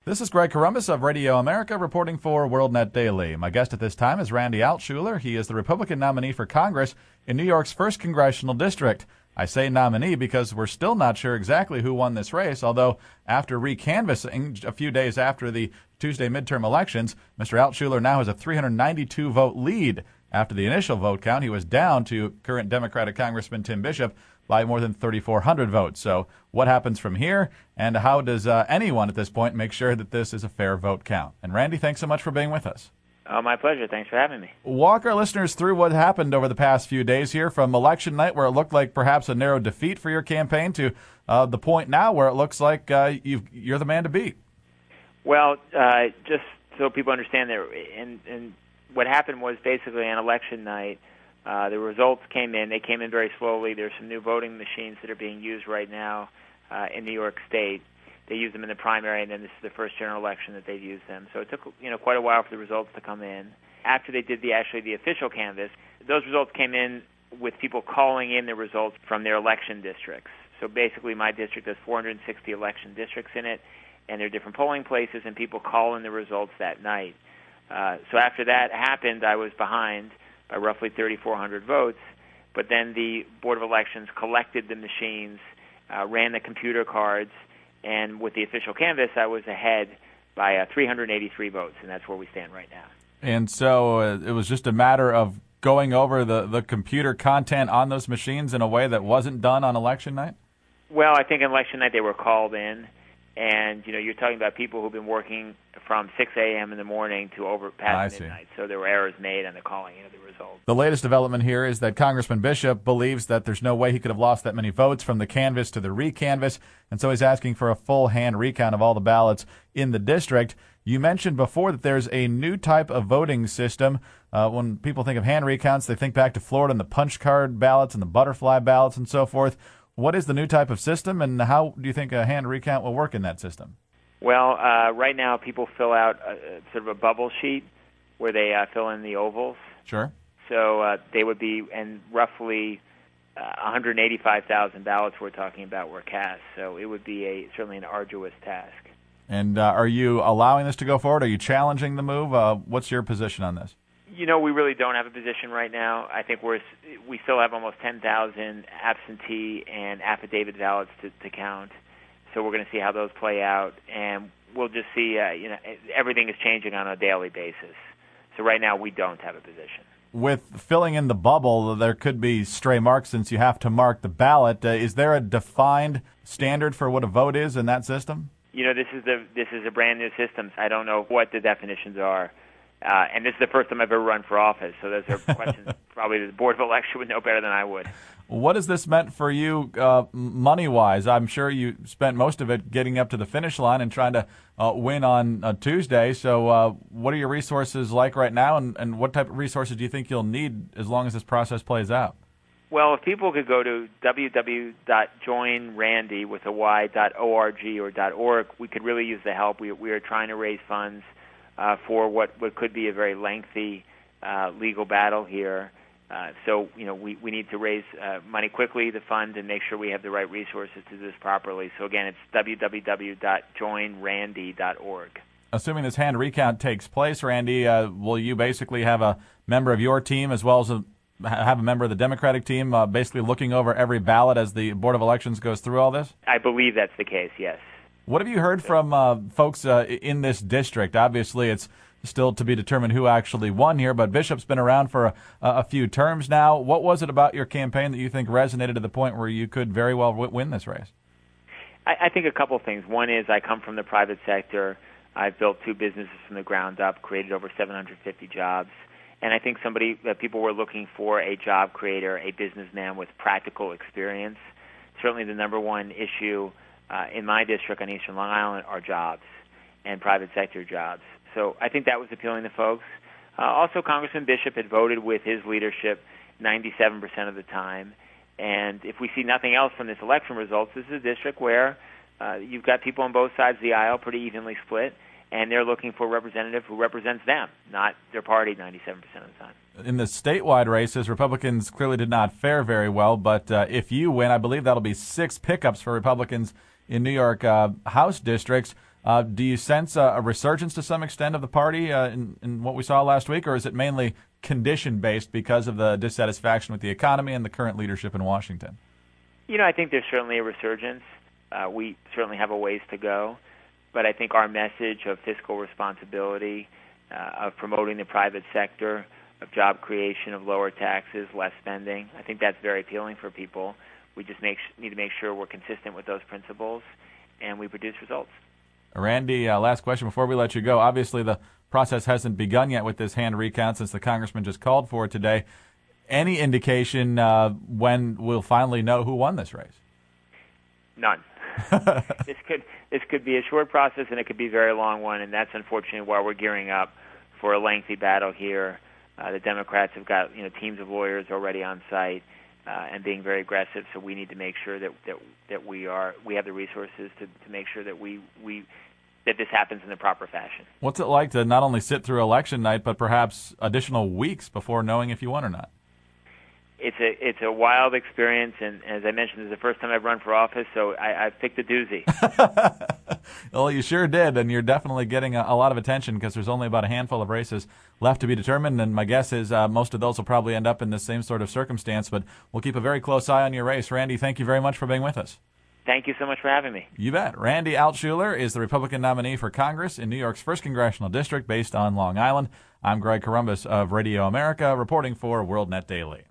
This is Greg Corombos of Radio America reporting for WorldNet Daily. My guest at this time is Randy Altshuler. He is the Republican nominee for Congress in New York's 1st Congressional District. I say nominee because we're still not sure exactly who won this race, although after recanvassing a few days after the Tuesday midterm elections, Mr. Altshuler now has a 392-vote lead. After the initial vote count, he was down to current Democratic Congressman Tim Bishop by more than 3,400 votes. So what happens from here, and how does anyone at this point make sure that this is a fair vote count? And Randy, thanks so much for being with us. Oh, my pleasure. Thanks for having me. Walk our listeners through what happened over the past few days here, from election night, where it looked like perhaps a narrow defeat for your campaign, to the point now where it looks like you're the man to beat. Well, just so people understand, and what happened was basically on election night, the results came in. They came in very slowly. There's some new voting machines that are being used right now in New York State. They used them in the primary, and then this is the first general election that they've used them. So it took quite a while for the results to come in. After they did the official canvass, those results came in with people calling in the results from their election districts. So basically, my district has 460 election districts in it, and there are different polling places, and people call in the results that night. So after that happened, I was behind by roughly 3,400 votes, but then the Board of Elections collected the machines, ran the computer cards, and with the official canvass, I was ahead by 383 votes, and that's where we stand right now. And so it was just a matter of going over the computer content on those machines in a way that wasn't done on election night? Well, I think on election night they were called in, and you're talking about people who've been working from 6 a.m. in the morning to past midnight, so there were errors made on the calling in of the results. The latest development here is that Congressman Bishop believes that there's no way he could have lost that many votes from the canvass to the recanvass, and so he's asking for a full hand recount of all the ballots in the district. You mentioned before that there's a new type of voting system. When people think of hand recounts, they think back to Florida and the punch card ballots and the butterfly ballots and so forth. What is the new type of system, and how do you think a hand recount will work in that system? Well, right now people fill out sort of a bubble sheet where they fill in the ovals. Sure. So they would be, and roughly 185,000 ballots we're talking about were cast. So it would be certainly an arduous task. And are you allowing this to go forward? Are you challenging the move? What's your position on this? We really don't have a position right now. I think we still have almost 10,000 absentee and affidavit ballots to count. So we're going to see how those play out, and we'll just see. Everything is changing on a daily basis. So right now we don't have a position. With filling in the bubble, there could be stray marks since you have to mark the ballot. Is there a defined standard for what a vote is in that system? This is a brand new system. I don't know what the definitions are. And this is the first time I've ever run for office, so those are questions probably the Board of Election would know better than I would. What has this meant for you money-wise? I'm sure you spent most of it getting up to the finish line and trying to win on Tuesday. So what are your resources like right now, and what type of resources do you think you'll need as long as this process plays out? Well, if people could go to www.joinrandy.org, we could really use the help. We are trying to raise funds for what could be a very lengthy legal battle here. So we need to raise money quickly to fund and make sure we have the right resources to do this properly. So again, it's www.joinrandy.org. Assuming this hand recount takes place, Randy, will you basically have a member of your team as well as have a member of the Democratic team basically looking over every ballot as the Board of Elections goes through all this? I believe that's the case, yes. What have you heard from folks in this district? Obviously, it's still to be determined who actually won here, but Bishop's been around for a few terms now. What was it about your campaign that you think resonated to the point where you could very well win this race? I think a couple things. One is I come from the private sector. I've built 2 businesses from the ground up, created over 750 jobs. And I think people were looking for a job creator, a businessman with practical experience. Certainly the number one issue in my district on Eastern Long Island are jobs and private sector jobs. So I think that was appealing to folks. Also, Congressman Bishop had voted with his leadership 97% of the time. And if we see nothing else from this election results, this is a district where you've got people on both sides of the aisle pretty evenly split, and they're looking for a representative who represents them, not their party 97% of the time. In the statewide races, Republicans clearly did not fare very well, but if you win, I believe that'll be 6 pickups for Republicans in New York House districts. Do you sense a resurgence to some extent of the party in what we saw last week, or is it mainly condition-based because of the dissatisfaction with the economy and the current leadership in Washington? I think there's certainly a resurgence. We certainly have a ways to go, but I think our message of fiscal responsibility, of promoting the private sector, of job creation, of lower taxes, less spending, I think that's very appealing for people. We just need to make sure we're consistent with those principles and we produce results. Randy, last question before we let you go. Obviously, the process hasn't begun yet with this hand recount since the congressman just called for it today. Any indication when we'll finally know who won this race? None. This could be a short process, and it could be a very long one, and that's unfortunately why we're gearing up for a lengthy battle here. The Democrats have got teams of lawyers already on site and being very aggressive. So we need to make sure that we have the resources to make sure that that this happens in the proper fashion. What's it like to not only sit through election night, but perhaps additional weeks before knowing if you won or not? It's a wild experience, and as I mentioned, this is the first time I've run for office, so I've picked a doozy. Well, you sure did, and you're definitely getting a lot of attention because there's only about a handful of races left to be determined, and my guess is most of those will probably end up in the same sort of circumstance, but we'll keep a very close eye on your race. Randy, thank you very much for being with us. Thank you so much for having me. You bet. Randy Altshuler is the Republican nominee for Congress in New York's 1st Congressional District based on Long Island. I'm Greg Corombos of Radio America, reporting for WorldNet Daily.